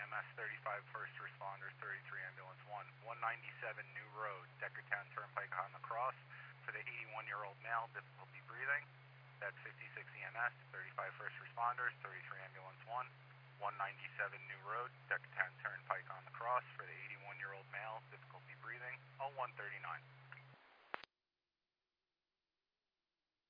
EMS 35 first responders, 33 ambulance 197 New Road, Deckertown Turnpike on the cross for the 81-year-old male, difficulty breathing. That's 56 EMS, 35 first responders, 33 ambulance 197 New Road, Deckertown Turnpike on the cross for the 81-year-old male, difficulty breathing, all 139.